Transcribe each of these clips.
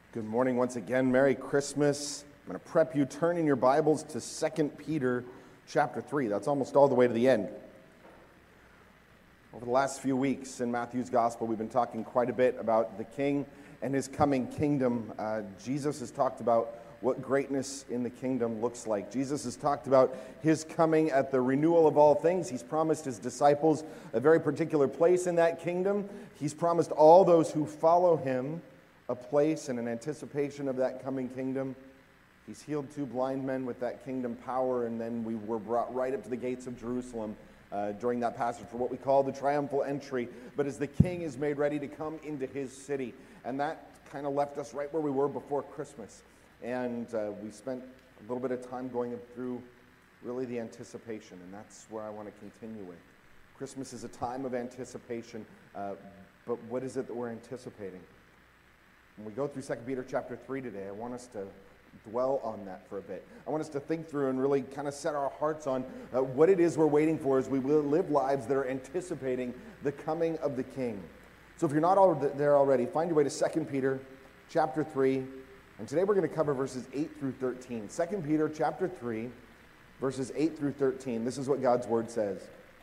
Good morning once again. Merry Christmas. I'm going to prep you. Turn in your Bibles to 2 Peter chapter 3. That's almost all the way to the end. Over the last few weeks in Matthew's Gospel, we've been talking quite a bit about the King and his coming kingdom. Jesus has talked about what greatness in the kingdom looks like. Jesus has talked about his coming at the renewal of all things. He's promised his disciples a very particular place in that kingdom. He's promised all those who follow him a place and an anticipation of that coming kingdom. He's healed 2 blind men with that kingdom power, and then we were brought right up to the gates of Jerusalem during that passage for what we call the triumphal entry. But as the king is made ready to come into his city, and that kind of left us right where we were before Christmas. And we spent a little bit of time going through really the anticipation, and that's where I want to continue with. Christmas is a time of anticipation, but what is it that we're anticipating? When we go through 2 Peter chapter 3 today, I want us to dwell on that for a bit. I want us to think through and really kind of set our hearts on what it is we're waiting for as we live lives that are anticipating the coming of the King. So if you're not there already, find your way to 2 Peter chapter 3, and today we're going to cover verses 8 through 13. 2 Peter chapter 3, verses 8 through 13. This is what God's word says.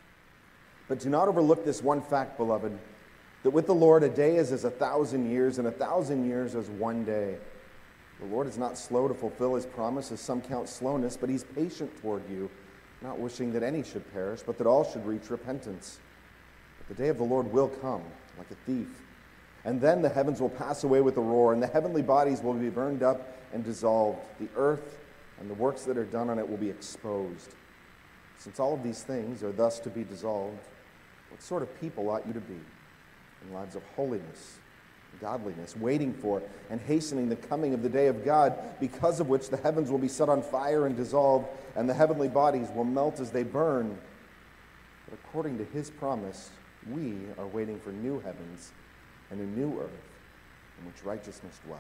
But do not overlook this one fact, beloved, that with the Lord a day is as 1,000 years, and 1,000 years as one day. The Lord is not slow to fulfill his promise, as some count slowness, but he's patient toward you, not wishing that any should perish, but that all should reach repentance. But the day of the Lord will come like a thief, and then the heavens will pass away with a roar, and the heavenly bodies will be burned up and dissolved. The earth and the works that are done on it will be exposed. Since all of these things are thus to be dissolved, what sort of people ought you to be? In lives of holiness, godliness, waiting for and hastening the coming of the day of God, because of which the heavens will be set on fire and dissolved, and the heavenly bodies will melt as they burn. But according to his promise, we are waiting for new heavens and a new earth in which righteousness dwells.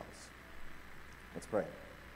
Let's pray.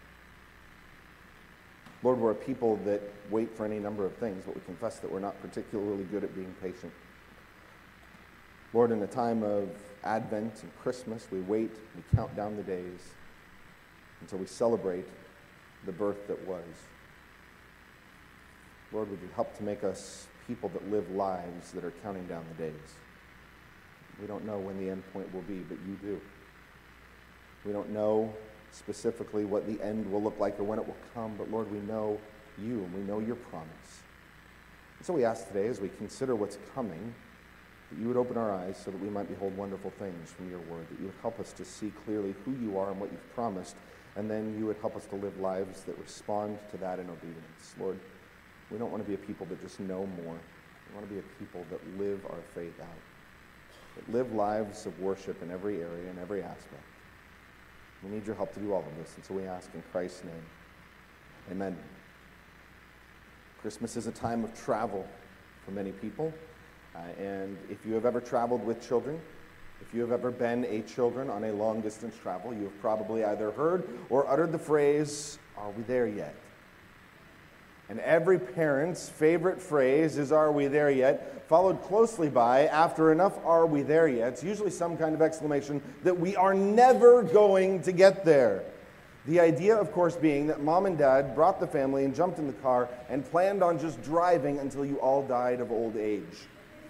Lord, we're a people that wait for any number of things, but we confess that we're not particularly good at being patient. Lord, in the time of Advent and Christmas, we wait, we count down the days until we celebrate the birth that was. Lord, would you help to make us people that live lives that are counting down the days? We don't know when the end point will be, but you do. We don't know specifically what the end will look like or when it will come, but Lord, we know you and we know your promise. And so we ask today, as we consider what's coming, that you would open our eyes so that we might behold wonderful things from your word, that you would help us to see clearly who you are and what you've promised, and then you would help us to live lives that respond to that in obedience. Lord, we don't want to be a people that just know more. We want to be a people that live our faith out, that live lives of worship in every area and every aspect. We need your help to do all of this, and so we ask in Christ's name. Amen. Christmas is a time of travel for many people. And if you have ever traveled with children, if you have ever been a children on a long-distance travel, you have probably either heard or uttered the phrase, "Are we there yet?" And every parent's favorite phrase is, "Are we there yet?" followed closely by, after enough "Are we there yet?" it's usually some kind of exclamation that we are never going to get there. The idea, of course, being that mom and dad brought the family and jumped in the car and planned on just driving until you all died of old age.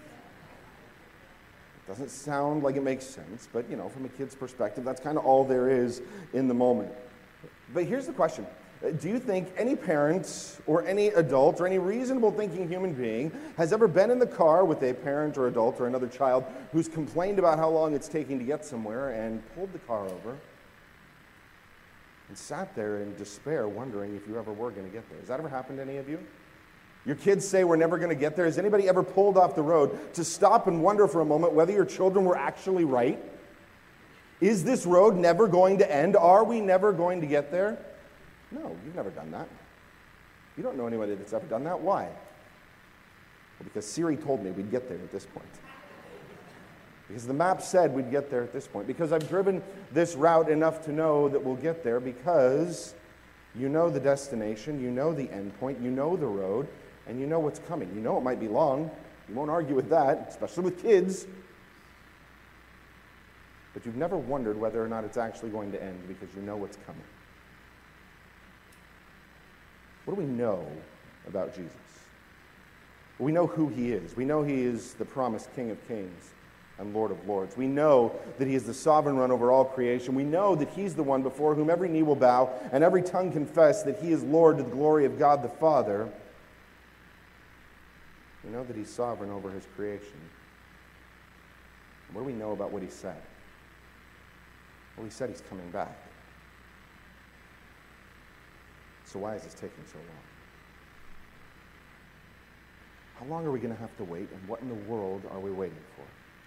Doesn't sound like it makes sense, but, from a kid's perspective, that's kind of all there is in the moment. But here's the question. Do you think any parent or any adult or any reasonable thinking human being has ever been in the car with a parent or adult or another child who's complained about how long it's taking to get somewhere and pulled the car over and sat there in despair wondering if you ever were going to get there? Has that ever happened to any of you? Your kids say we're never going to get there. Has anybody ever pulled off the road to stop and wonder for a moment whether your children were actually right? Is this road never going to end? Are we never going to get there? No, you've never done that. You don't know anybody that's ever done that. Why? Well, because Siri told me we'd get there at this point. Because the map said we'd get there at this point. Because I've driven this route enough to know that we'll get there, because you know the destination, you know the end point, you know the road, and you know what's coming. You know it might be long. You won't argue with that, especially with kids. but you've never wondered whether or not it's actually going to end because you know what's coming. What do we know about Jesus? We know who he is. We know he is the promised King of Kings and Lord of Lords. We know that he is the sovereign one over all creation. We know that he's the one before whom every knee will bow and every tongue confess that he is Lord to the glory of God the Father. We know that he's sovereign over his creation. What do we know about what he said? Well, he said he's coming back. So why is this taking so long? How long are we going to have to wait, and what in the world are we waiting for?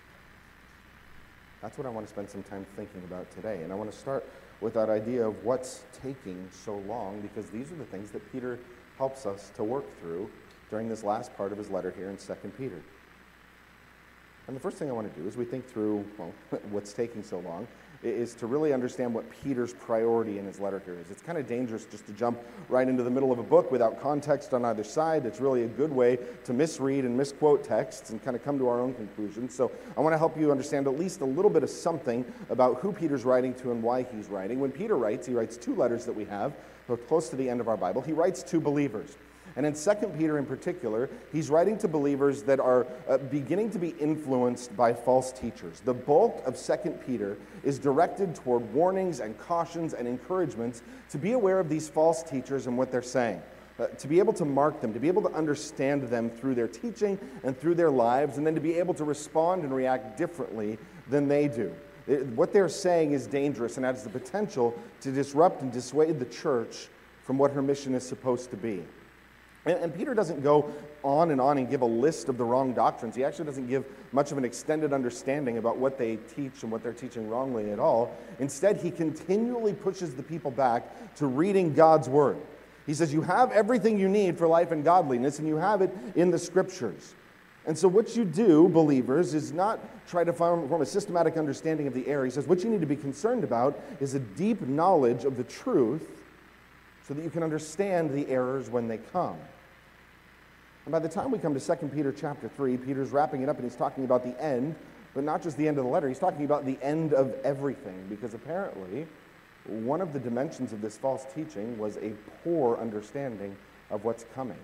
That's what I want to spend some time thinking about today. And I want to start with that idea of what's taking so long, because these are the things that Peter helps us to work through during this last part of his letter here in 2 Peter. And the first thing I want to do as we think through, what's taking so long, is to really understand what Peter's priority in his letter here is. It's kind of dangerous just to jump right into the middle of a book without context on either side. It's really a good way to misread and misquote texts and kind of come to our own conclusions. So I want to help you understand at least a little bit of something about who Peter's writing to and why he's writing. When Peter writes, he writes two letters that we have, close to the end of our Bible. He writes to believers. And in 2 Peter in particular, he's writing to believers that are beginning to be influenced by false teachers. The bulk of 2 Peter is directed toward warnings and cautions and encouragements to be aware of these false teachers and what they're saying, to be able to mark them, to be able to understand them through their teaching and through their lives, and then to be able to respond and react differently than they do. What they're saying is dangerous and has the potential to disrupt and dissuade the church from what her mission is supposed to be. And Peter doesn't go on and give a list of the wrong doctrines. He actually doesn't give much of an extended understanding about what they teach and what they're teaching wrongly at all. Instead, he continually pushes the people back to reading God's word. He says, you have everything you need for life and godliness, and you have it in the scriptures. And so what you do, believers, is not try to form a systematic understanding of the error. He says what you need to be concerned about is a deep knowledge of the truth so that you can understand the errors when they come. And by the time we come to 2 Peter chapter 3, Peter's wrapping it up and he's talking about the end, but not just the end of the letter. He's talking about the end of everything, because apparently one of the dimensions of this false teaching was a poor understanding of what's coming.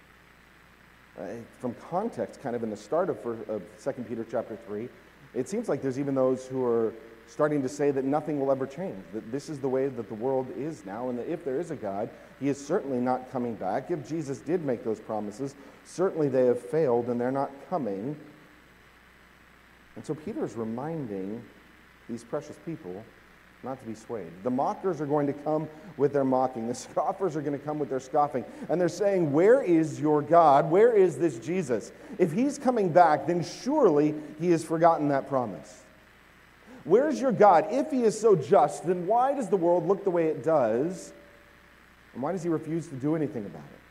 From context, kind of in the start of 2 Peter chapter 3, it seems like there's even those who are starting to say that nothing will ever change, that this is the way that the world is now, and that if there is a God, he is certainly not coming back. If Jesus did make those promises, certainly they have failed and they're not coming. And so Peter is reminding these precious people not to be swayed. The mockers are going to come with their mocking. The scoffers are going to come with their scoffing. And they're saying, where is your God? Where is this Jesus? If he's coming back, then surely he has forgotten that promise. Where's your God? If he is so just, then why does the world look the way it does? And why does he refuse to do anything about it?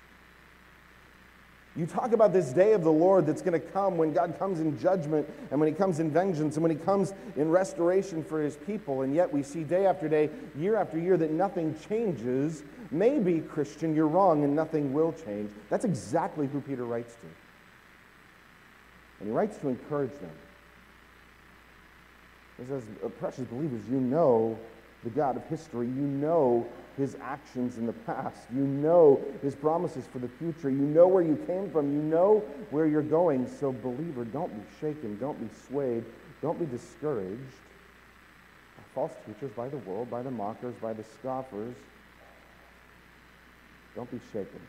You talk about this day of the Lord that's going to come when God comes in judgment and when he comes in vengeance and when he comes in restoration for his people, and yet we see day after day, year after year, that nothing changes. Maybe, Christian, you're wrong and nothing will change. That's exactly who Peter writes to. And he writes to encourage them. He says, precious believers, you know the God of history. You know his actions in the past. You know his promises for the future. You know where you came from. You know where you're going. So, believer, don't be shaken. Don't be swayed. Don't be discouraged by false teachers, by the world, by the mockers, by the scoffers. Don't be shaken.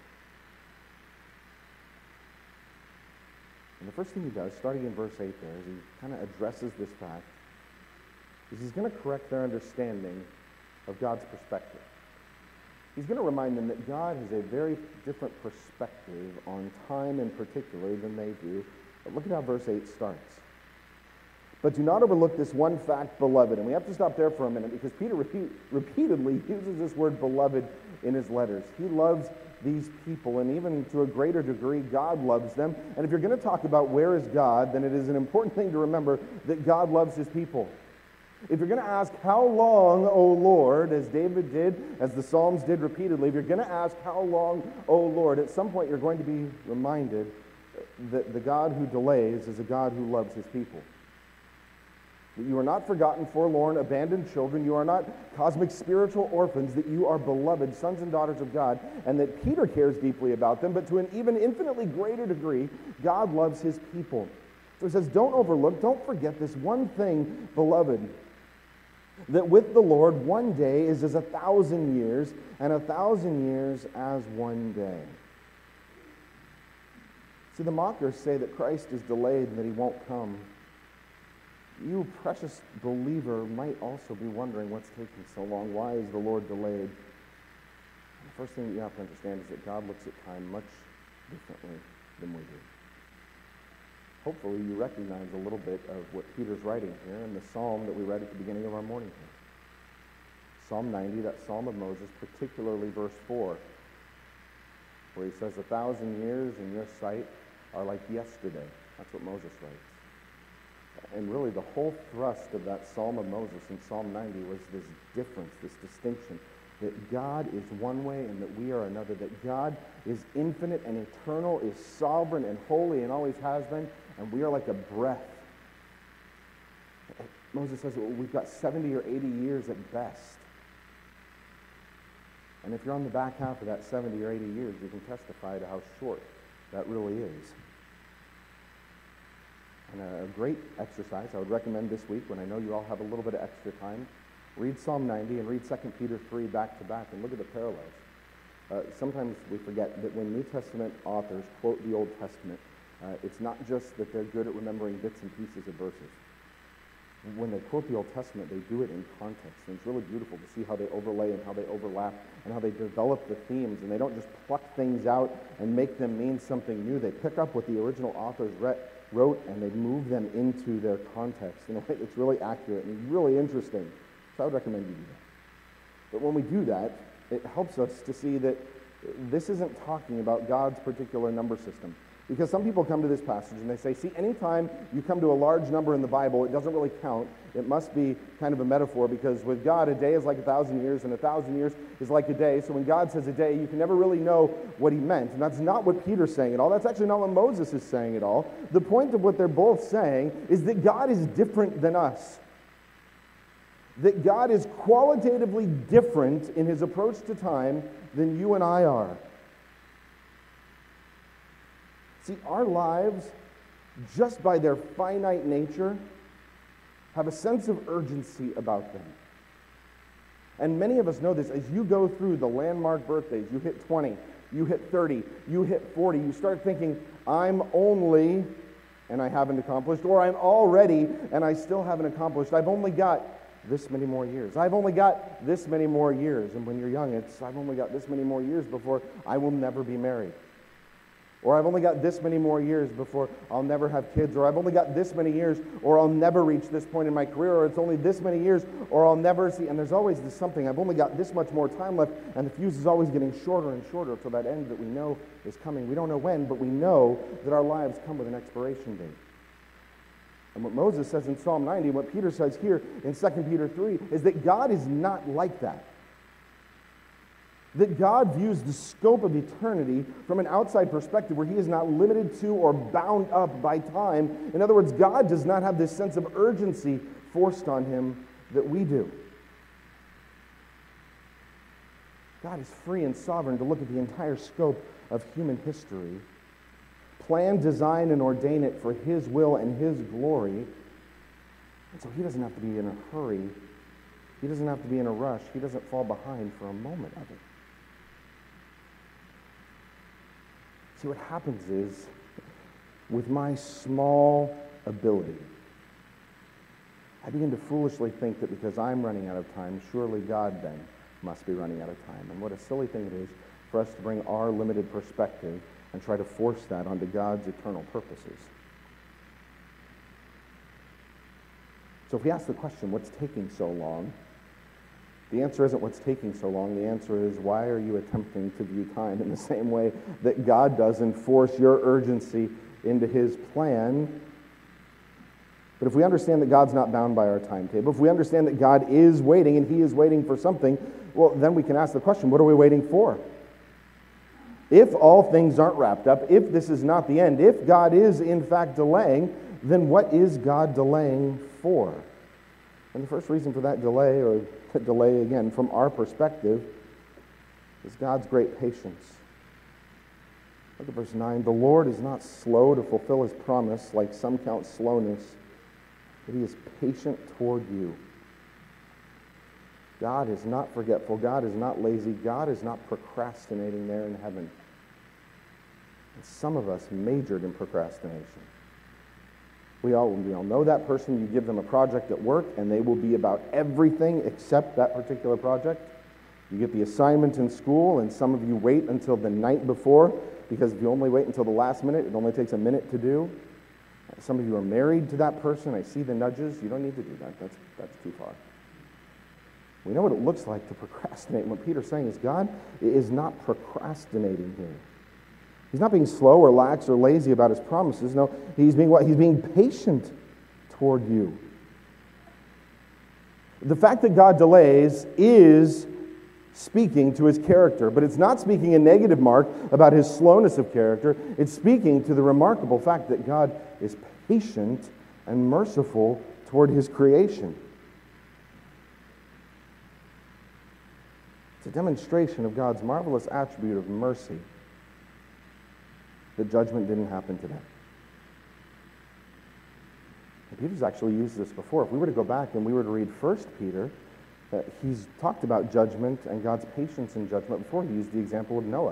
And the first thing he does, starting in verse 8 there, is he kind of addresses this fact, is he's going to correct their understanding of God's perspective. He's going to remind them that God has a very different perspective on time in particular than they do. But look at how verse 8 starts. But do not overlook this one fact, beloved. And we have to stop there for a minute because Peter repeatedly uses this word beloved in his letters. He loves these people, and even to a greater degree, God loves them. And if you're going to talk about where is God, then it is an important thing to remember that God loves his people. If you're going to ask, how long, O Lord, as David did, as the Psalms did repeatedly, if you're going to ask, how long, O Lord, at some point you're going to be reminded that the God who delays is a God who loves his people. that you are not forgotten, forlorn, abandoned children. You are not cosmic spiritual orphans, that you are beloved sons and daughters of God, and that Peter cares deeply about them, but to an even infinitely greater degree, God loves his people. So he says, don't overlook, don't forget this one thing, beloved, that with the Lord, one day is as 1,000 years, and 1,000 years as one day. See, the mockers say that Christ is delayed and that he won't come. You, precious believer, might also be wondering what's taking so long. Why is the Lord delayed? The first thing that you have to understand is that God looks at time much differently than we do. Hopefully you recognize a little bit of what Peter's writing here in the psalm that we read at the beginning of our morning here. Psalm 90, that psalm of Moses, particularly verse 4, where he says, 1,000 years in your sight are like yesterday. That's what Moses writes. And really the whole thrust of that psalm of Moses in Psalm 90 was this difference, this distinction, that God is one way and that we are another, that God is infinite and eternal, is sovereign and holy and always has been, and we are like a breath. Moses says we've got 70 or 80 years at best. And if you're on the back half of that 70 or 80 years, you can testify to how short that really is. And a great exercise I would recommend this week, when I know you all have a little bit of extra time, read Psalm 90 and read 2 Peter 3 back to back and look at the parallels. Sometimes we forget that when New Testament authors quote the Old Testament, it's not just that they're good at remembering bits and pieces of verses. When they quote the Old Testament, they do it in context. And it's really beautiful to see how they overlay and how they overlap and how they develop the themes. And they don't just pluck things out and make them mean something new. They pick up what the original authors wrote and they move them into their context in a way that's really accurate and really interesting. So I would recommend you do that. But when we do that, it helps us to see that this isn't talking about God's particular number system. Because some people come to this passage and they say, see, anytime you come to a large number in the Bible, it doesn't really count. It must be kind of a metaphor, because with God, a day is like 1,000 years, and 1,000 years is like a day. So when God says a day, you can never really know what he meant. And that's not what Peter's saying at all. That's actually not what Moses is saying at all. The point of what they're both saying is that God is different than us. That God is qualitatively different in his approach to time than you and I are. See, our lives, just by their finite nature, have a sense of urgency about them. And many of us know this. As you go through the landmark birthdays, you hit 20, you hit 30, you hit 40, you start thinking, I'm only, and I haven't accomplished, or I'm already, and I still haven't accomplished. I've only got this many more years. I've only got this many more years. And when you're young, it's, I've only got this many more years before I will never be married. Or I've only got this many more years before I'll never have kids. Or I've only got this many years, or I'll never reach this point in my career. Or it's only this many years, or I'll never see. And there's always this something. I've only got this much more time left, and the fuse is always getting shorter and shorter till that end that we know is coming. We don't know when, but we know that our lives come with an expiration date. And what Moses says in Psalm 90, what Peter says here in 2 Peter 3, is that God is not like that. That God views the scope of eternity from an outside perspective where he is not limited to or bound up by time. In other words, God does not have this sense of urgency forced on him that we do. God is free and sovereign to look at the entire scope of human history, plan, design, and ordain it for his will and his glory. And so he doesn't have to be in a hurry. He doesn't have to be in a rush. He doesn't fall behind for a moment of it. See, what happens is, with my small ability, I begin to foolishly think that because I'm running out of time, surely God then must be running out of time. And what a silly thing it is for us to bring our limited perspective and try to force that onto God's eternal purposes. So if we ask the question, what's taking so long? The answer isn't what's taking so long. The answer is, why are you attempting to view time in the same way that God does and force your urgency into his plan? But if we understand that God's not bound by our timetable, if we understand that God is waiting and he is waiting for something, well, then we can ask the question, what are we waiting for? If all things aren't wrapped up, if this is not the end, if God is in fact delaying, then what is God delaying for? And the first reason for that delay, or delay again from our perspective, is God's great patience. Look at verse 9. The Lord is not slow to fulfill his promise, like some count slowness, but he is patient toward you. God is not forgetful. God is not lazy. God is not procrastinating there in heaven. And some of us majored in procrastination. We all know that person. You give them a project at work, and they will be about everything except that particular project. You get the assignment in school, and some of you wait until the night before, because if you only wait until the last minute, it only takes a minute to do. Some of you are married to that person. I see the nudges. You don't need to do that. That's too far. We know what it looks like to procrastinate. And what Peter's saying is God is not procrastinating here. He's not being slow or lax or lazy about his promises. No, he's being what? He's being patient toward you. The fact that God delays is speaking to his character, but it's not speaking a negative mark about his slowness of character. It's speaking to the remarkable fact that God is patient and merciful toward his creation. It's a demonstration of God's marvelous attribute of mercy that judgment didn't happen today. And Peter's actually used this before. If we were to go back and we were to read 1 Peter, he's talked about judgment and God's patience in judgment before. He used the example of Noah.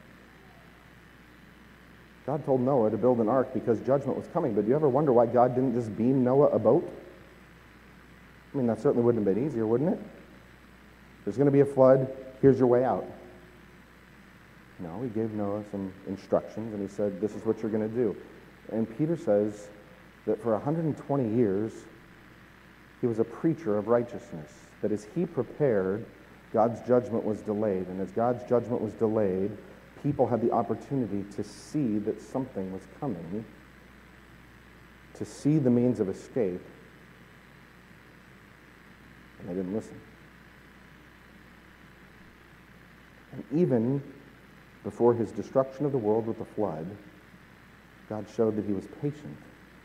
God told Noah to build an ark because judgment was coming, but do you ever wonder why God didn't just beam Noah a boat? I mean, that certainly wouldn't have been easier, wouldn't it? There's going to be a flood. Here's your way out. No, he gave Noah some instructions, and he said, this is what you're going to do. And Peter says that for 120 years, he was a preacher of righteousness. That as he prepared, God's judgment was delayed. And as God's judgment was delayed, people had the opportunity to see that something was coming, to see the means of escape, and they didn't listen. And even before his destruction of the world with the flood, God showed that he was patient.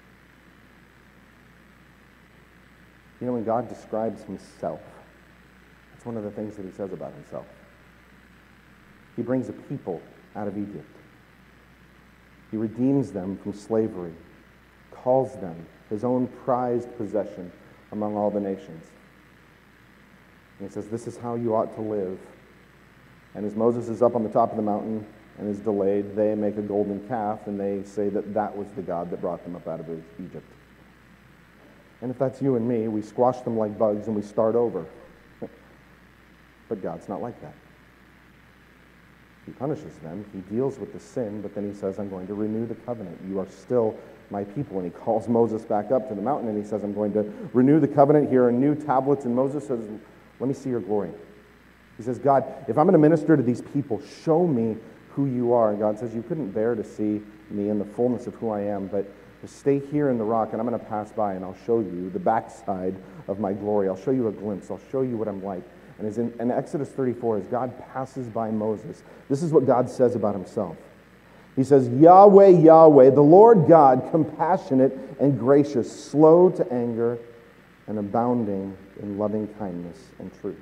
You know, when God describes himself, that's one of the things that he says about himself. He brings a people out of Egypt. He redeems them from slavery, calls them his own prized possession among all the nations. And he says, this is how you ought to live. And as Moses is up on the top of the mountain and is delayed, they make a golden calf, and they say that that was the God that brought them up out of Egypt. And if that's you and me, we squash them like bugs and we start over. But God's not like that. He punishes them, he deals with the sin, but then he says, I'm going to renew the covenant. You are still my people. And he calls Moses back up to the mountain, and he says, I'm going to renew the covenant. Here are new tablets. And Moses says, let me see your glory. He says, God, if I'm going to minister to these people, show me who you are. And God says, you couldn't bear to see me in the fullness of who I am, but just stay here in the rock, and I'm going to pass by, and I'll show you the backside of my glory. I'll show you a glimpse. I'll show you what I'm like. And as in Exodus 34, as God passes by Moses, this is what God says about himself. He says, Yahweh, Yahweh, the Lord God, compassionate and gracious, slow to anger, and abounding in loving kindness and truth.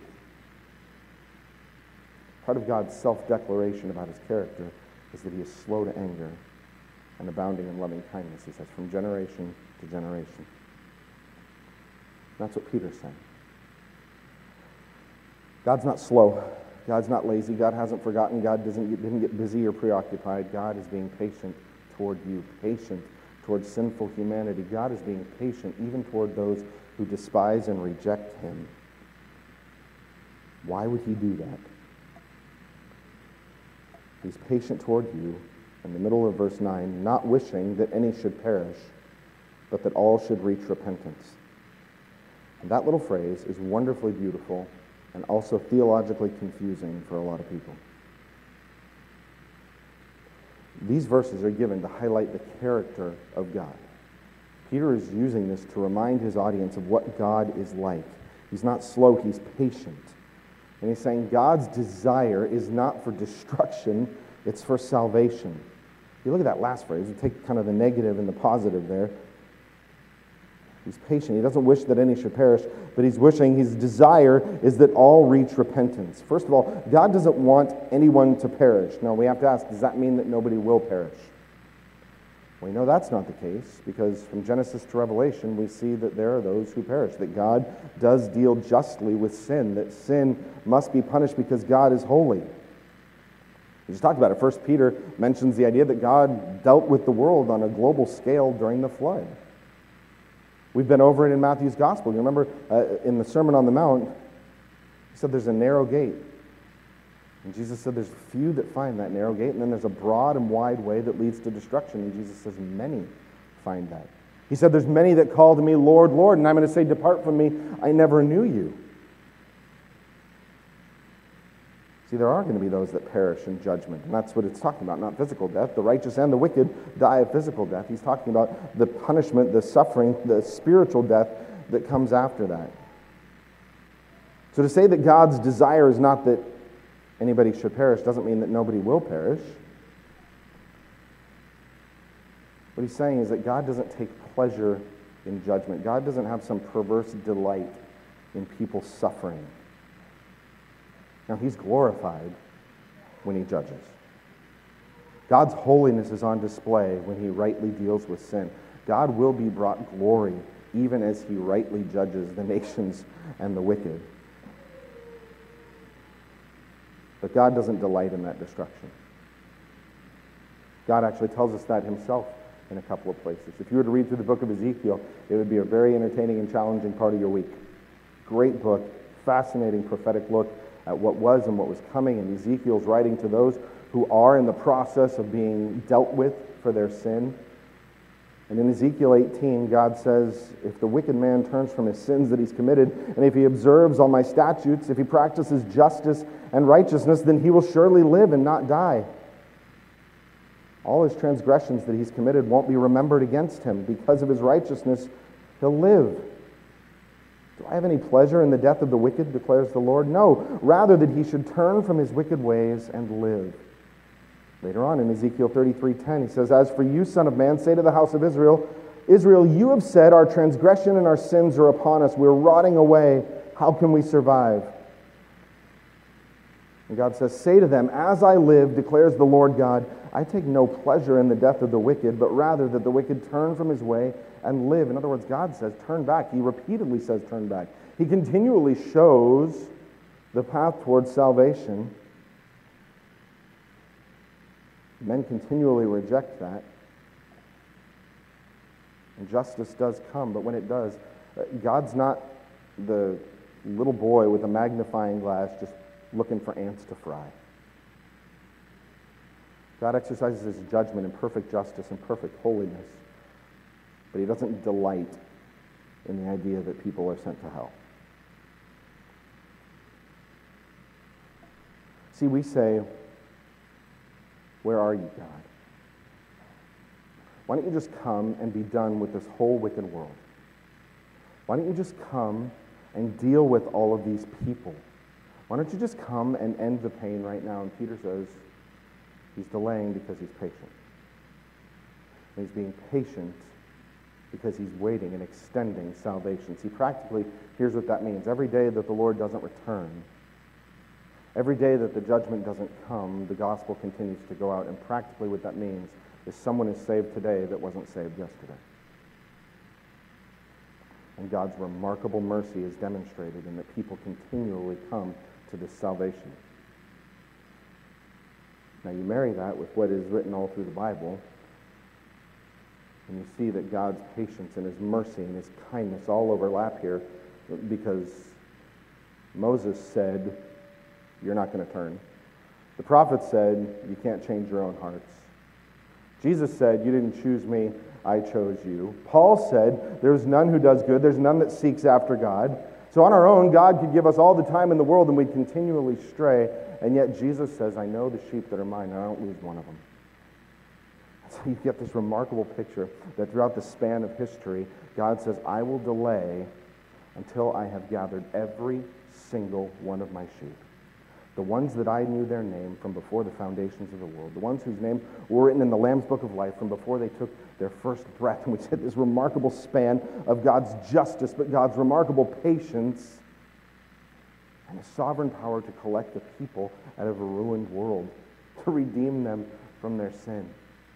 Part of God's self-declaration about his character is that he is slow to anger and abounding in loving kindness, he says, from generation to generation. That's what Peter's saying. God's not slow. God's not lazy. God hasn't forgotten. God didn't get busy or preoccupied. God is being patient toward you, patient toward sinful humanity. God is being patient even toward those who despise and reject him. Why would he do that? He's patient toward you, in the middle of verse 9, not wishing that any should perish, but that all should reach repentance. And that little phrase is wonderfully beautiful and also theologically confusing for a lot of people. These verses are given to highlight the character of God. Peter is using this to remind his audience of what God is like. He's not slow, he's patient. And he's saying God's desire is not for destruction, it's for salvation. You look at that last phrase, you take kind of the negative and the positive there. He's patient. He doesn't wish that any should perish, but he's wishing, his desire is that all reach repentance. First of all, God doesn't want anyone to perish. Now, we have to ask, does that mean that nobody will perish? We know that's not the case, because from Genesis to Revelation, we see that there are those who perish, that God does deal justly with sin, that sin must be punished because God is holy. We just talked about it. 1 Peter mentions the idea that God dealt with the world on a global scale during the flood. We've been over it in Matthew's Gospel. You remember in the Sermon on the Mount, he said there's a narrow gate. And Jesus said there's few that find that narrow gate, and then there's a broad and wide way that leads to destruction. And Jesus says many find that. He said there's many that call to me, Lord, Lord, and I'm going to say, depart from me, I never knew you. See, there are going to be those that perish in judgment, and that's what it's talking about, not physical death. The righteous and the wicked die of physical death. He's talking about the punishment, the suffering, the spiritual death that comes after that. So to say that God's desire is not that anybody should perish doesn't mean that nobody will perish. What he's saying is that God doesn't take pleasure in judgment. God doesn't have some perverse delight in people suffering. Now, he's glorified when he judges. God's holiness is on display when he rightly deals with sin. God will be brought glory even as he rightly judges the nations and the wicked. But God doesn't delight in that destruction. God actually tells us that himself in a couple of places. If you were to read through the book of Ezekiel, it would be a very entertaining and challenging part of your week. Great book, fascinating prophetic look at what was and what was coming, and Ezekiel's writing to those who are in the process of being dealt with for their sin. And in Ezekiel 18, God says, if the wicked man turns from his sins that he's committed, and if he observes all my statutes, if he practices justice and righteousness, then he will surely live and not die. All his transgressions that he's committed won't be remembered against him. Because of his righteousness, he'll live. Do I have any pleasure in the death of the wicked, declares the Lord? No, rather that he should turn from his wicked ways and live. Later on in Ezekiel 33:10, he says, as for you, son of man, say to the house of Israel, Israel, you have said, our transgression and our sins are upon us. We're rotting away. How can we survive? And God says, say to them, as I live, declares the Lord God, I take no pleasure in the death of the wicked, but rather that the wicked turn from his way and live. In other words, God says, turn back. He repeatedly says, turn back. He continually shows the path towards salvation. Men continually reject that. And justice does come, but when it does, God's not the little boy with a magnifying glass just looking for ants to fry. God exercises his judgment in perfect justice and perfect holiness, but he doesn't delight in the idea that people are sent to hell. See, we say, where are you, God? Why don't you just come and be done with this whole wicked world? Why don't you just come and deal with all of these people? Why don't you just come and end the pain right now? And Peter says he's delaying because he's patient. And he's being patient because he's waiting and extending salvation. See, practically, here's what that means. Every day that the Lord doesn't return, every day that the judgment doesn't come, the gospel continues to go out. And practically what that means is someone is saved today that wasn't saved yesterday. And God's remarkable mercy is demonstrated in that people continually come to this salvation. Now you marry that with what is written all through the Bible, and you see that God's patience and his mercy and his kindness all overlap here, because Moses said, you're not going to turn. The prophet said, you can't change your own hearts. Jesus said, you didn't choose me, I chose you. Paul said, there's none who does good, there's none that seeks after God. So on our own, God could give us all the time in the world and we'd continually stray. And yet Jesus says, I know the sheep that are mine, and I don't lose one of them. So you get this remarkable picture that throughout the span of history, God says, I will delay until I have gathered every single one of my sheep. the ones that I knew their name from before the foundations of the world, the ones whose names were written in the Lamb's Book of Life from before they took their first breath. And we said this remarkable span of God's justice, but God's remarkable patience and His sovereign power to collect the people out of a ruined world, to redeem them from their sin.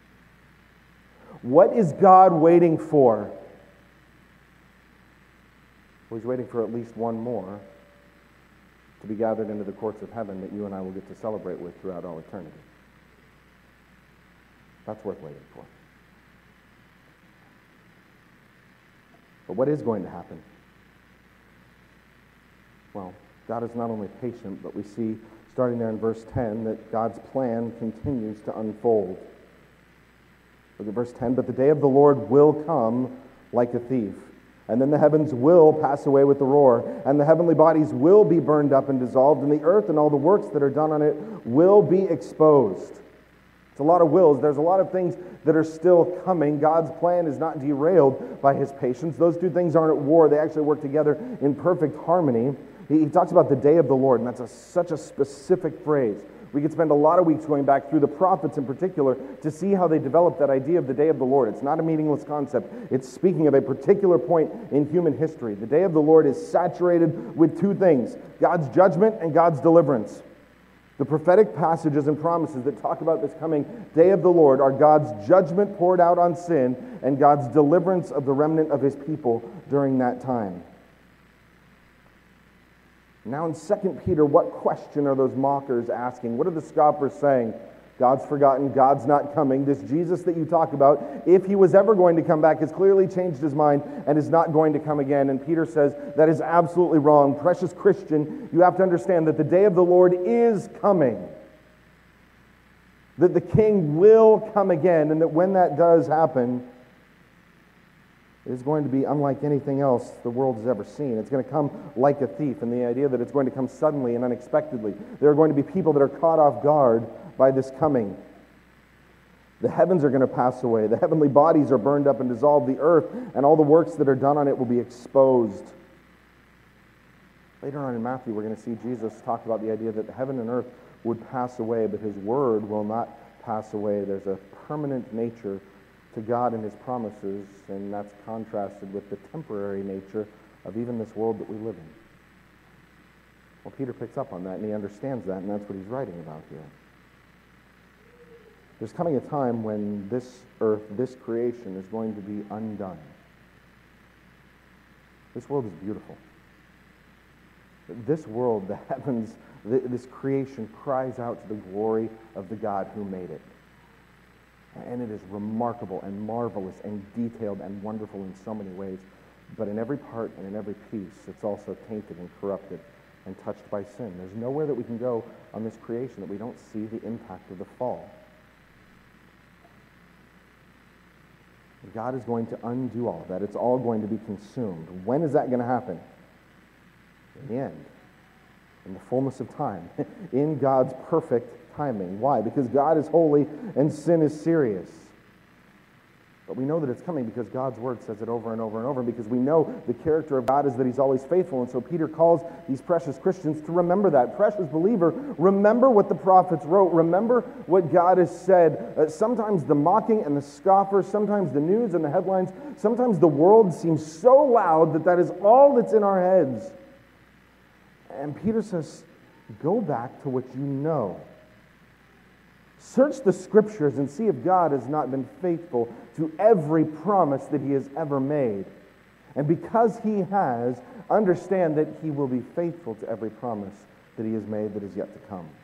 What is God waiting for? Well, He's waiting for at least one more to be gathered into the courts of heaven that you and I will get to celebrate with throughout all eternity. That's worth waiting for. But what is going to happen? Well, God is not only patient, but we see, starting there in verse 10, that God's plan continues to unfold. Look at verse 10, "But the day of the Lord will come like a thief. And then the heavens will pass away with a roar, and the heavenly bodies will be burned up and dissolved, and the earth and all the works that are done on it will be exposed." It's a lot of wills. There's a lot of things that are still coming. God's plan is not derailed by His patience. Those two things aren't at war. They actually work together in perfect harmony. He talks about the day of the Lord, and that's such a specific phrase. We could spend a lot of weeks going back through the prophets in particular to see how they developed that idea of the day of the Lord. It's not a meaningless concept. It's speaking of a particular point in human history. The day of the Lord is saturated with two things: God's judgment and God's deliverance. The prophetic passages and promises that talk about this coming day of the Lord are God's judgment poured out on sin and God's deliverance of the remnant of His people during that time. Now in 2 Peter, what question are those mockers asking? What are the scoffers saying? God's forgotten, God's not coming. This Jesus that you talk about, if He was ever going to come back, has clearly changed His mind and is not going to come again. And Peter says that is absolutely wrong. Precious Christian, you have to understand that the day of the Lord is coming. That the King will come again, and that when that does happen, it is going to be unlike anything else the world has ever seen. It's going to come like a thief, and the idea that it's going to come suddenly and unexpectedly. There are going to be people that are caught off guard by this coming. The heavens are going to pass away. The heavenly bodies are burned up and dissolved. The earth and all the works that are done on it will be exposed. Later on in Matthew, we're going to see Jesus talk about the idea that the heaven and earth would pass away, but His word will not pass away. There's a permanent nature to God and His promises, and that's contrasted with the temporary nature of even this world that we live in. Well, Peter picks up on that, and he understands that, and that's what he's writing about here. There's coming a time when this earth, this creation, is going to be undone. This world is beautiful. This world, the heavens, this creation cries out to the glory of the God who made it. And it is remarkable and marvelous and detailed and wonderful in so many ways. But in every part and in every piece, it's also tainted and corrupted and touched by sin. There's nowhere that we can go on this creation that we don't see the impact of the fall. God is going to undo all of that. It's all going to be consumed. When is that going to happen? In the end. In the fullness of time. In God's perfect timing. Why? Because God is holy and sin is serious. But we know that it's coming because God's word says it over and over and over, and because we know the character of God is that He's always faithful. And so Peter calls these precious Christians to remember that. Precious believer, remember what the prophets wrote. Remember what God has said. Sometimes the mocking and the scoffers, sometimes the news and the headlines, sometimes the world seems so loud that is all that's in our heads. And Peter says, go back to what you know. Search the Scriptures and see if God has not been faithful to every promise that He has ever made. And because He has, understand that He will be faithful to every promise that He has made that is yet to come.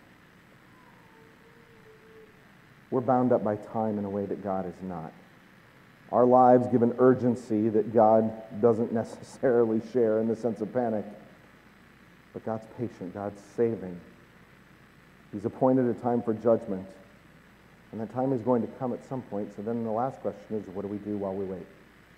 We're bound up by time in a way that God is not. Our lives give an urgency that God doesn't necessarily share in the sense of panic. But God's patient, God's saving. He's appointed a time for judgment. And that time is going to come at some point. So then the last question is, what do we do while we wait?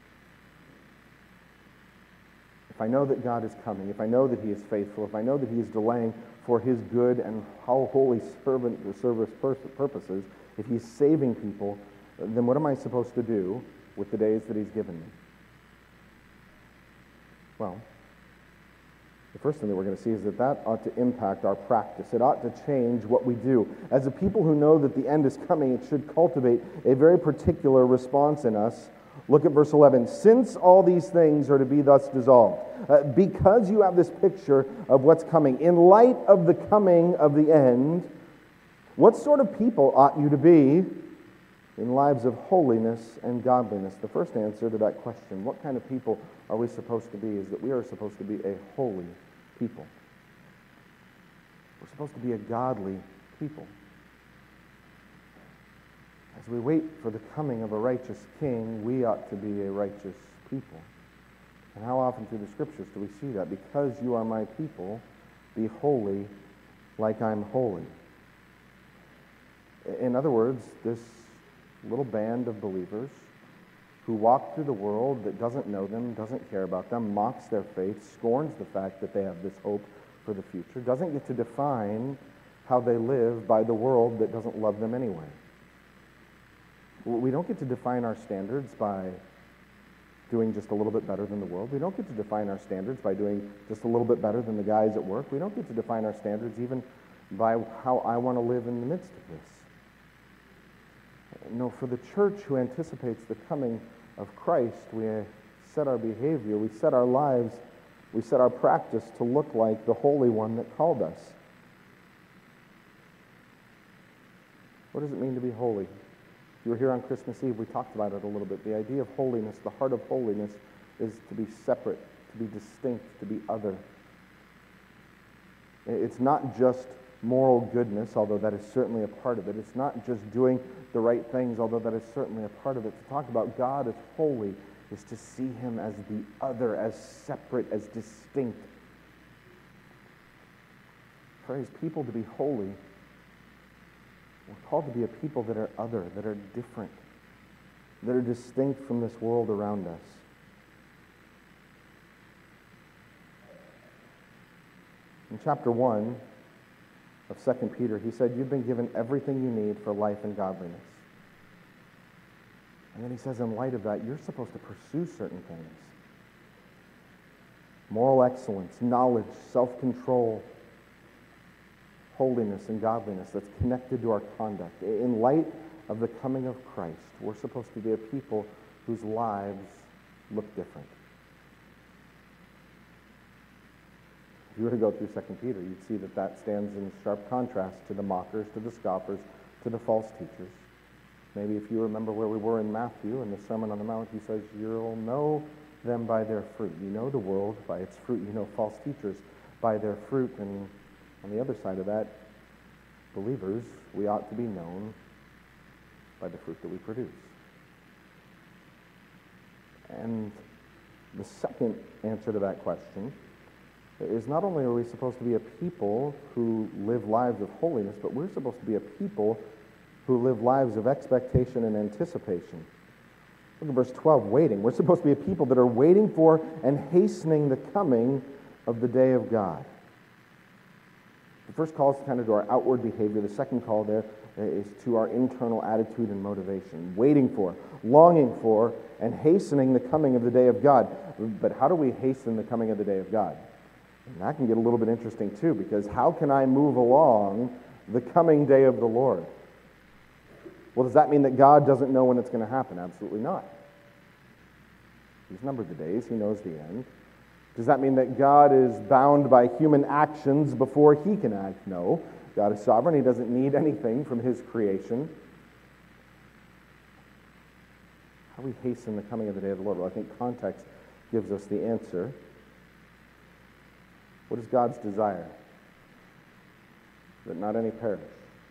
If I know that God is coming, if I know that He is faithful, if I know that He is delaying for His good and holy servant or service purposes, if He's saving people, then what am I supposed to do with the days that He's given me? Well, The first thing that we're going to see is that ought to impact our practice. It ought to change what we do. As a people who know that the end is coming, it should cultivate a very particular response in us. Look at verse 11. Since all these things are to be thus dissolved, because you have this picture of what's coming, in light of the coming of the end, what sort of people ought you to be in lives of holiness and godliness? The first answer to that question, what kind of people are we supposed to be, is that we are supposed to be a holy people. We're supposed to be a godly people. As we wait for the coming of a righteous king, we ought to be a righteous people. And how often through the scriptures do we see that? Because you are my people, be holy like I'm holy. In other words, this little band of believers who walk through the world that doesn't know them, doesn't care about them, mocks their faith, scorns the fact that they have this hope for the future, doesn't get to define how they live by the world that doesn't love them anyway. We don't get to define our standards by doing just a little bit better than the world. We don't get to define our standards by doing just a little bit better than the guys at work. We don't get to define our standards even by how I want to live in the midst of this. No, for the church who anticipates the coming of Christ, we set our behavior, we set our lives, we set our practice to look like the Holy One that called us. What does it mean to be holy? If you were here on Christmas Eve, we talked about it a little bit. The idea of holiness, the heart of holiness, is to be separate, to be distinct, to be other. It's not just moral goodness, although that is certainly a part of it. It's not just doing the right things, although that is certainly a part of it. To talk about God as holy is to see him as the other, as separate, as distinct. For his people to be holy, we're called to be a people that are other, that are different, that are distinct from this world around us. In chapter 1 of 2 Peter, he said, you've been given everything you need for life and godliness. And then he says, in light of that, you're supposed to pursue certain things. Moral excellence, knowledge, self-control, holiness and godliness that's connected to our conduct. In light of the coming of Christ, we're supposed to be a people whose lives look different. If you were to go through 2 Peter, you'd see that stands in sharp contrast to the mockers, to the scoffers, to the false teachers. Maybe if you remember where we were in Matthew in the Sermon on the Mount, he says, you'll know them by their fruit. You know the world by its fruit. You know false teachers by their fruit. And on the other side of that, believers, we ought to be known by the fruit that we produce. And the second answer to that question is not only are we supposed to be a people who live lives of holiness, but we're supposed to be a people who live lives of expectation and anticipation. Look at verse 12, waiting. We're supposed to be a people that are waiting for and hastening the coming of the day of God. The first call is kind of to our outward behavior. The second call there is to our internal attitude and motivation. Waiting for, longing for, and hastening the coming of the day of God. But how do we hasten the coming of the day of God? And that can get a little bit interesting too, because how can I move along the coming day of the Lord? Well, does that mean that God doesn't know when it's going to happen? Absolutely not. He's numbered the days. He knows the end. Does that mean that God is bound by human actions before he can act? No. God is sovereign. He doesn't need anything from his creation. How do we hasten the coming of the day of the Lord? Well, I think context gives us the answer. What is God's desire? That not any perish.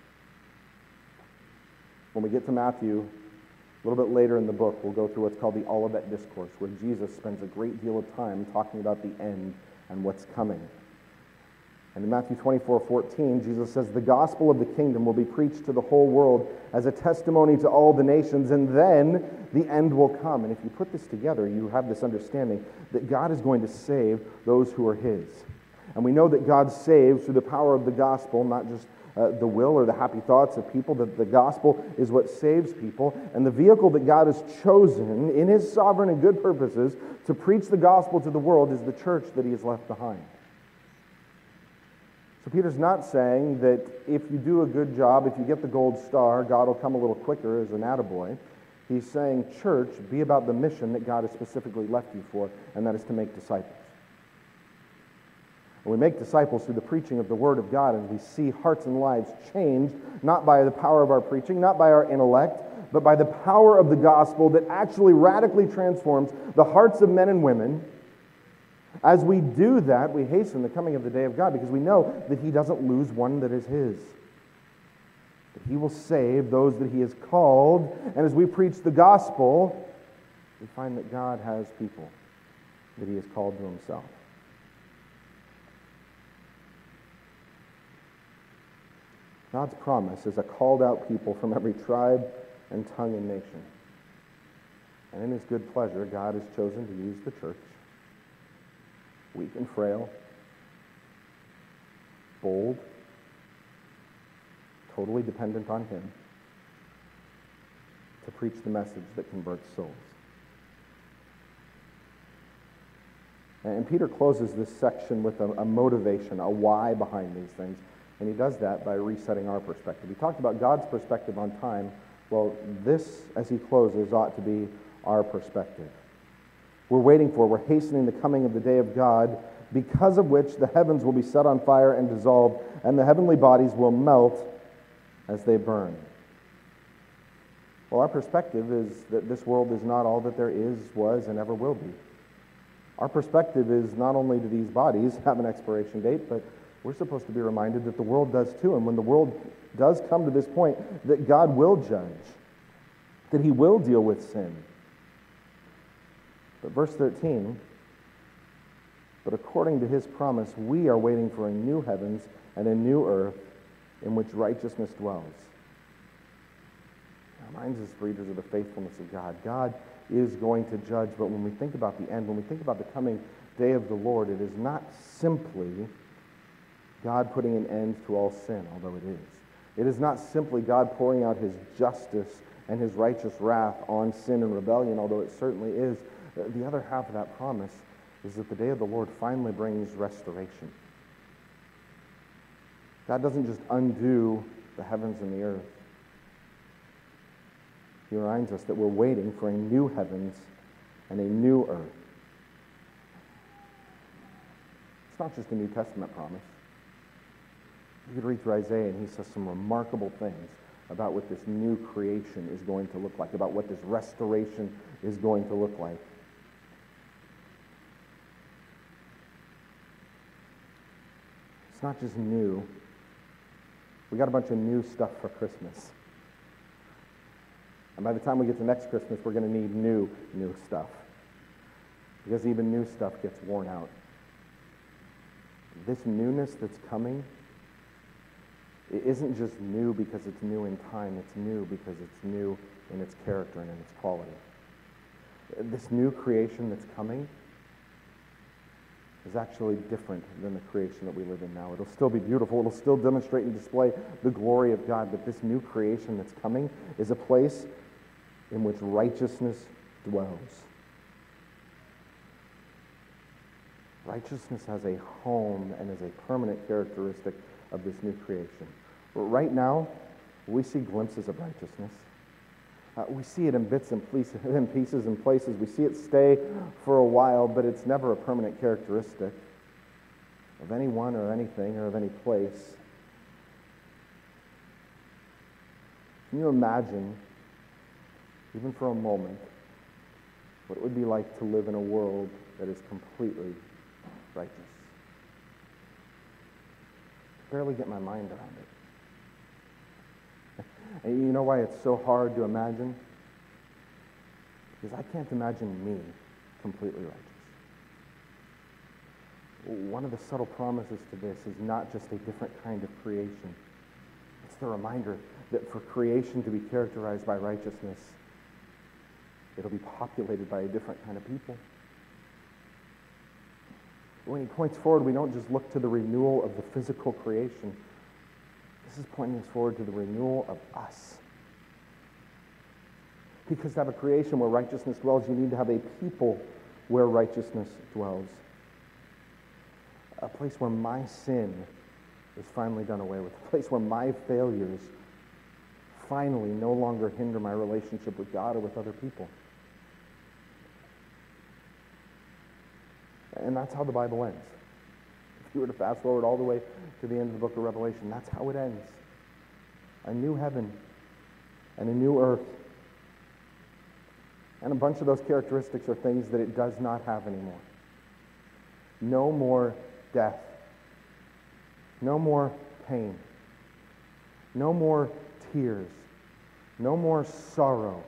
When we get to Matthew, a little bit later in the book, we'll go through what's called the Olivet Discourse, where Jesus spends a great deal of time talking about the end and what's coming. And in Matthew 24:14, Jesus says, the gospel of the kingdom will be preached to the whole world as a testimony to all the nations, and then the end will come. And if you put this together, you have this understanding that God is going to save those who are his. And we know that God saves through the power of the gospel, not just the will or the happy thoughts of people, that the gospel is what saves people. And the vehicle that God has chosen in his sovereign and good purposes to preach the gospel to the world is the church that he has left behind. So Peter's not saying that if you do a good job, if you get the gold star, God will come a little quicker as an attaboy. He's saying, church, be about the mission that God has specifically left you for, and that is to make disciples. And we make disciples through the preaching of the Word of God, and we see hearts and lives changed, not by the power of our preaching, not by our intellect, but by the power of the gospel that actually radically transforms the hearts of men and women. As we do that, we hasten the coming of the day of God, because we know that He doesn't lose one that is His. That He will save those that He has called, and as we preach the gospel, we find that God has people that He has called to Himself. God's promise is a called out people from every tribe and tongue and nation. And in His good pleasure, God has chosen to use the church, weak and frail, bold, totally dependent on Him, to preach the message that converts souls. And Peter closes this section with a motivation, a why behind these things. And he does that by resetting our perspective. He talked about God's perspective on time. Well, this, as he closes, ought to be our perspective. We're hastening the coming of the day of God, because of which the heavens will be set on fire and dissolved, and the heavenly bodies will melt as they burn. Well, our perspective is that this world is not all that there is, was, and ever will be. Our perspective is not only do these bodies have an expiration date, but we're supposed to be reminded that the world does too. And when the world does come to this point, that God will judge, that He will deal with sin. But verse 13, but according to His promise, we are waiting for a new heavens and a new earth in which righteousness dwells. It reminds us, readers, of the faithfulness of God. God is going to judge, but when we think about the end, when we think about the coming day of the Lord, it is not simply God putting an end to all sin, although it is. It is not simply God pouring out His justice and His righteous wrath on sin and rebellion, although it certainly is. The other half of that promise is that the day of the Lord finally brings restoration. God doesn't just undo the heavens and the earth. He reminds us that we're waiting for a new heavens and a new earth. It's not just a New Testament promise. You could read through Isaiah, and he says some remarkable things about what this new creation is going to look like, about what this restoration is going to look like. It's not just new. We got a bunch of new stuff for Christmas. And by the time we get to next Christmas, we're going to need new stuff. Because even new stuff gets worn out. This newness that's coming, it isn't just new because it's new in time. It's new because it's new in its character and in its quality. This new creation that's coming is actually different than the creation that we live in now. It'll still be beautiful. It'll still demonstrate and display the glory of God. But this new creation that's coming is a place in which righteousness dwells. Righteousness has a home and is a permanent characteristic of this new creation. But right now, we see glimpses of righteousness. We see it in bits and pieces and places. We see it stay for a while, but it's never a permanent characteristic of anyone or anything or of any place. Can you imagine, even for a moment, what it would be like to live in a world that is completely righteous? I barely get my mind around it. And you know why it's so hard to imagine? Because I can't imagine me completely righteous. One of the subtle promises to this is not just a different kind of creation. It's the reminder that for creation to be characterized by righteousness, it'll be populated by a different kind of people. When he points forward, we don't just look to the renewal of the physical creation. This is pointing us forward to the renewal of us. Because to have a creation where righteousness dwells, you need to have a people where righteousness dwells. A place where my sin is finally done away with. A place where my failures finally no longer hinder my relationship with God or with other people. And that's how the Bible ends. If you were to fast forward all the way to the end of the book of Revelation, that's how it ends. A new heaven and a new earth. And a bunch of those characteristics are things that it does not have anymore. No more death. No more pain. No more tears. No more sorrow.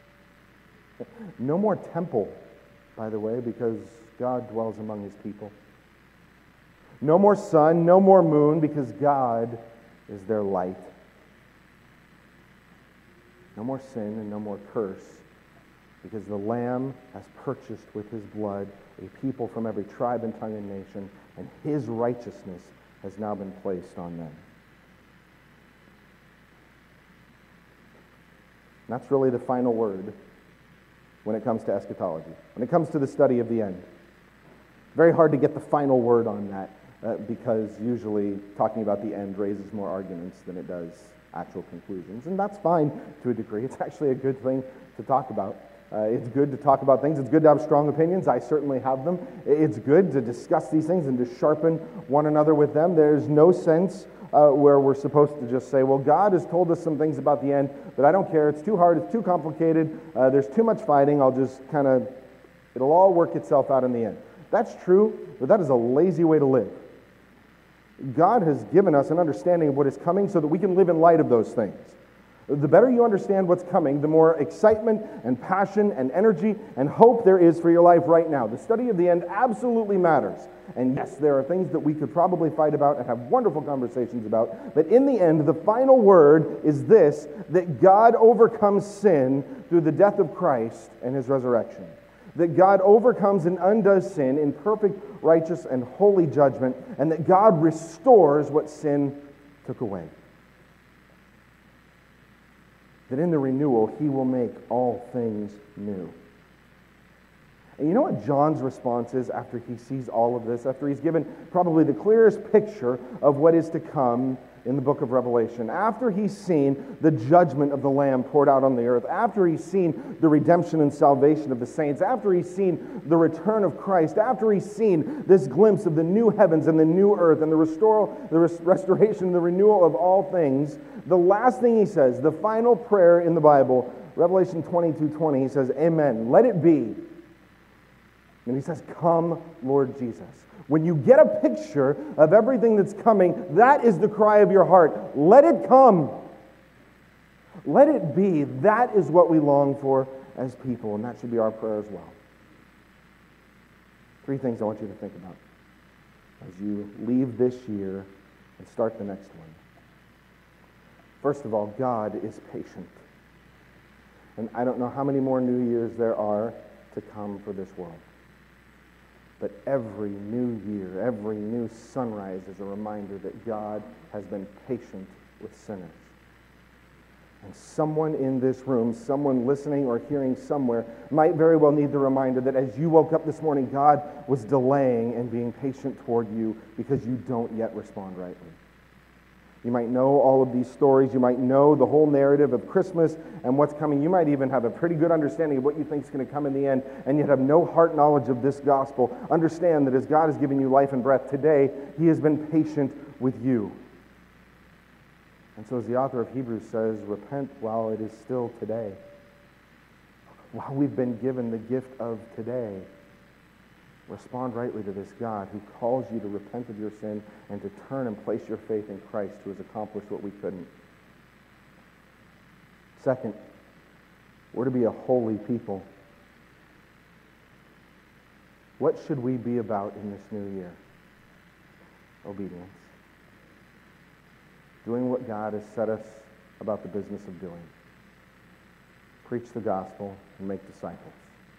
No more temple, by the way, because God dwells among his people. No more sun, no more moon, because God is their light. No more sin and no more curse, because the Lamb has purchased with his blood a people from every tribe and tongue and nation, and his righteousness has now been placed on them. And that's really the final word when it comes to eschatology, when it comes to the study of the end. Very hard to get the final word on that because usually talking about the end raises more arguments than it does actual conclusions. And that's fine to a degree. It's actually a good thing to talk about. It's good to talk about things. It's good to have strong opinions. I certainly have them. It's good to discuss these things and to sharpen one another with them. There's no sense where we're supposed to just say, well, God has told us some things about the end, but I don't care. It's too hard. It's too complicated. There's too much fighting. I'll just it'll all work itself out in the end. That's true, but that is a lazy way to live. God has given us an understanding of what is coming so that we can live in light of those things. The better you understand what's coming, the more excitement and passion and energy and hope there is for your life right now. The study of the end absolutely matters. And yes, there are things that we could probably fight about and have wonderful conversations about. But in the end, the final word is this, that God overcomes sin through the death of Christ and his resurrection. That God overcomes and undoes sin in perfect, righteous, and holy judgment, and that God restores what sin took away. That in the renewal, he will make all things new. And you know what John's response is after he sees all of this, after he's given probably the clearest picture of what is to come in the book of Revelation, after he's seen the judgment of the Lamb poured out on the earth, after he's seen the redemption and salvation of the saints, after he's seen the return of Christ, after he's seen this glimpse of the new heavens and the new earth and the restoration, the renewal of all things, the last thing he says, the final prayer in the Bible, Revelation 22:20, he says, "Amen, let it be." And he says, "Come, Lord Jesus." When you get a picture of everything that's coming, that is the cry of your heart. Let it come. Let it be. That is what we long for as people, and that should be our prayer as well. 3 things I want you to think about as you leave this year and start the next one. First of all, God is patient. And I don't know how many more New Years there are to come for this world. But every new year, every new sunrise is a reminder that God has been patient with sinners. And someone in this room, someone listening or hearing somewhere, might very well need the reminder that as you woke up this morning, God was delaying and being patient toward you because you don't yet respond rightly. You might know all of these stories. You might know the whole narrative of Christmas and what's coming. You might even have a pretty good understanding of what you think is going to come in the end, and yet have no heart knowledge of this gospel. Understand that as God has given you life and breath today, he has been patient with you. And so as the author of Hebrews says, repent while it is still today. While we've been given the gift of today, respond rightly to this God who calls you to repent of your sin and to turn and place your faith in Christ, who has accomplished what we couldn't. Second, we're to be a holy people. What should we be about in this new year? Obedience. Doing what God has set us about the business of doing. Preach the gospel and make disciples.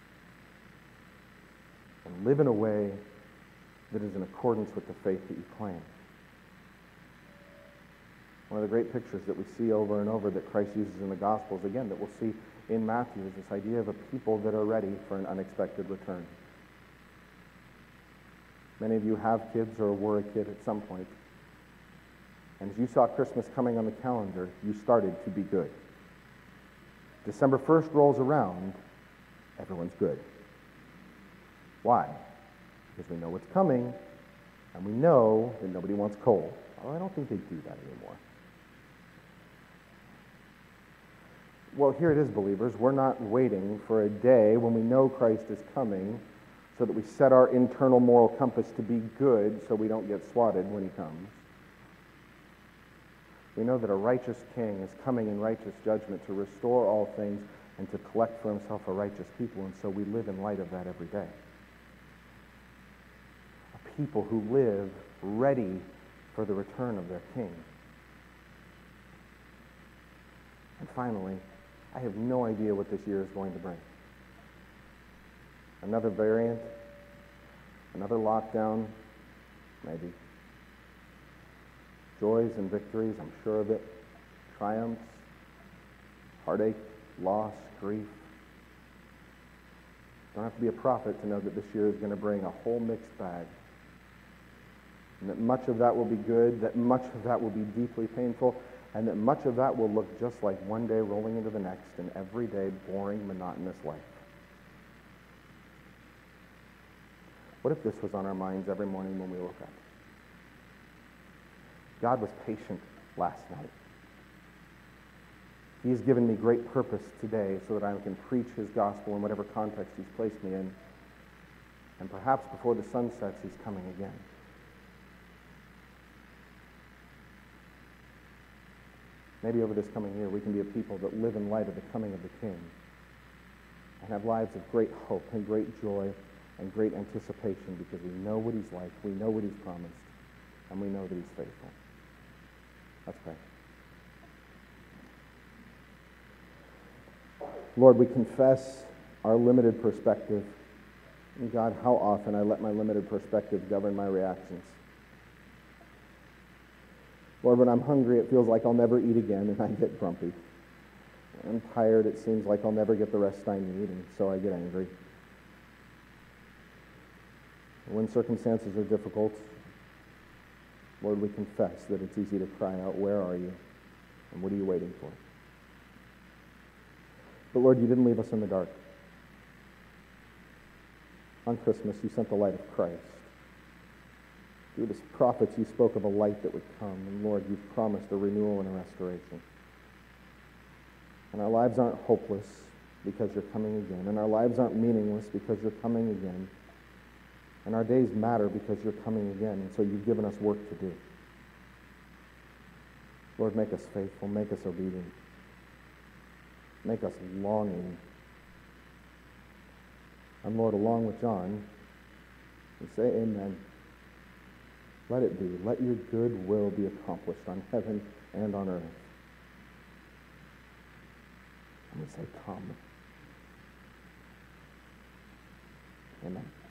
And live in a way that is in accordance with the faith that you claim. One of the great pictures that we see over and over that Christ uses in the Gospels, again, that we'll see in Matthew, is this idea of a people that are ready for an unexpected return. Many of you have kids or were a kid at some point. And as you saw Christmas coming on the calendar, you started to be good. December 1st rolls around, everyone's good. Why? Because we know what's coming, and we know that nobody wants coal. Although I don't think they do that anymore. Well, here it is, believers. We're not waiting for a day when we know Christ is coming so that we set our internal moral compass to be good so we don't get swatted when he comes. We know that a righteous king is coming in righteous judgment to restore all things and to collect for himself a righteous people, and so we live in light of that every day. A people who live ready for the return of their king. And finally, I have no idea what this year is going to bring. Another variant? Another lockdown? Maybe. Joys and victories, I'm sure of it. Triumphs, heartache, loss, grief. Don't have to be a prophet to know that this year is going to bring a whole mixed bag. And that much of that will be good, that much of that will be deeply painful, and that much of that will look just like one day rolling into the next, an everyday, boring, monotonous life. What if this was on our minds every morning when we woke up? God was patient last night. He has given me great purpose today so that I can preach his gospel in whatever context he's placed me in. And perhaps before the sun sets, he's coming again. Maybe over this coming year, we can be a people that live in light of the coming of the King and have lives of great hope and great joy and great anticipation because we know what he's like, we know what he's promised, and we know that he's faithful. Let's pray. Lord, we confess our limited perspective. And God, how often I let my limited perspective govern my reactions. Lord, when I'm hungry, it feels like I'll never eat again, and I get grumpy. When I'm tired, it seems like I'll never get the rest I need, and so I get angry. When circumstances are difficult, Lord, we confess that it's easy to cry out, where are you? And what are you waiting for? But Lord, you didn't leave us in the dark. On Christmas, you sent the light of Christ. Through the prophets, you spoke of a light that would come. And Lord, you've promised a renewal and a restoration. And our lives aren't hopeless because you're coming again. And our lives aren't meaningless because you're coming again. And our days matter because you're coming again. And so you've given us work to do. Lord, make us faithful. Make us obedient. Make us longing. And Lord, along with John, we say amen. Let it be. Let your good will be accomplished on heaven and on earth. And we say, come. Amen.